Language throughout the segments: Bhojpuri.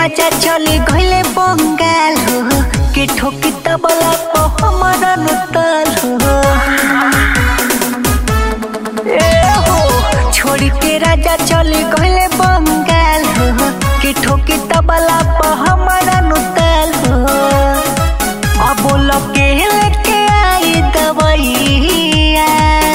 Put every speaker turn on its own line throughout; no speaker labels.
राजा चले गइले बंगाल हो के ठोकी तबला को हमारा नुताल हो। छोड़ के राजा चले गइले बंगाल हो के ठोकी तबला को हमारा नुताल हो। अब लगे लेके आई दवाइया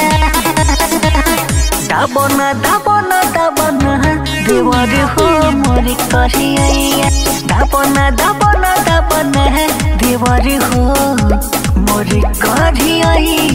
दाबना दाबना दाबना देवर हो मोरी करिया दाबना दाबना दाबना देवर हो मोरी करिया।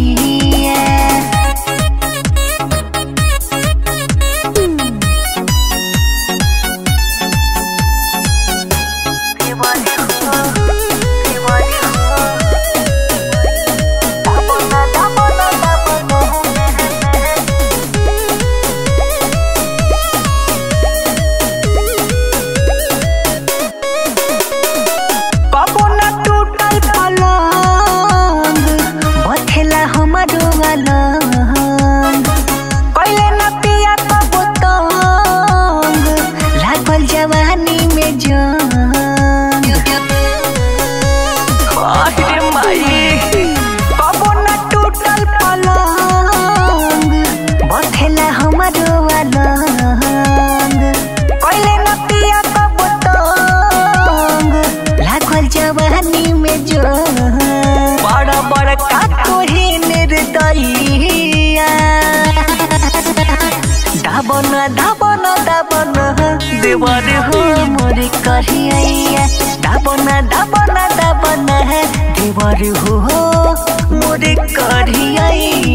दाबना दाबना दाबना देवर हो मोरी करिया दाबना दाबना दाबना देवर हो मोरी करिया।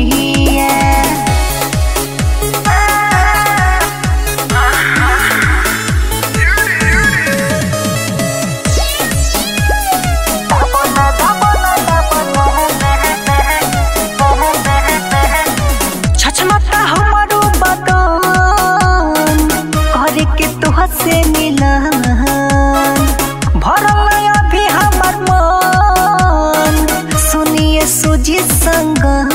से मिलन भरल अभी हमर मन सुनिए सुजी संगम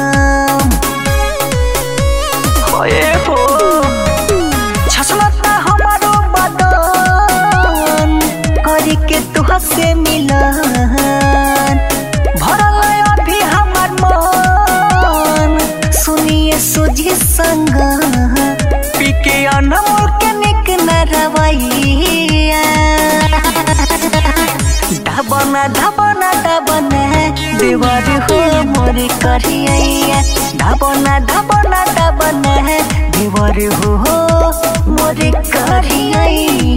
होए हो छछलता हमारो बदन करी के तुह से मिलन भरल अभी हमर मन सुनिए सुजी संगम पीके अनमोल के रवैया दाबना दाबना दाबना देवर हो मोरी करिया दाबना दाबना दाबना देवर हो मोरी करिया।